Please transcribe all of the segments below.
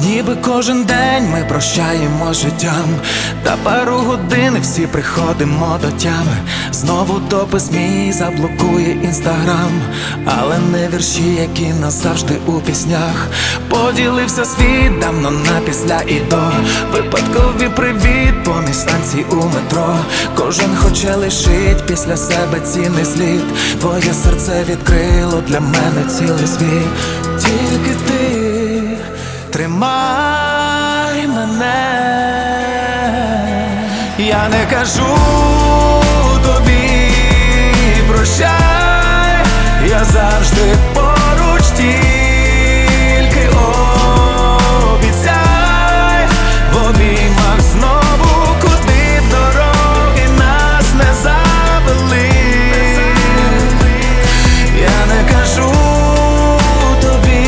Ніби кожен день ми прощаємо життям, та пару годин всі приходимо до тями. Знову допис мій заблокує інстаграм, але не вірші, які назавжди у піснях. Поділився світ давно на після і до. Випадкові привіт поміж станцій у метро. Кожен хоче лишить після себе цінний слід. Твоє серце відкрило для мене цілий світ. Тільки ти тримай мене. Я не кажу тобі прощай, я завжди поруч, тільки обіцяй в обіймах знову, куди б дороги нас не завели. Я не кажу тобі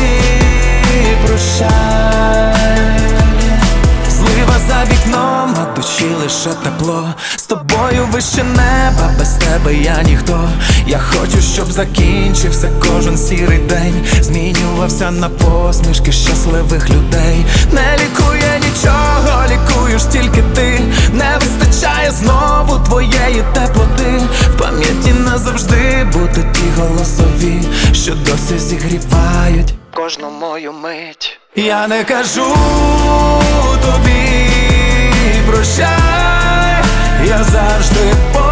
прощай. Злива за вікном, а душі лише тепло. З тобою вище неба, без тебе я ніхто. Я хочу, щоб закінчився кожен сірий день, змінювався на посмішки щасливих людей. Не лікує нічого, лікуєш тільки ти. Не вистачає знову твоєї теплоти. В пам'яті назавжди будуть ті голосові, що досі зігрівають кожну мою мить. Я не кажу тобі прощай, я завжди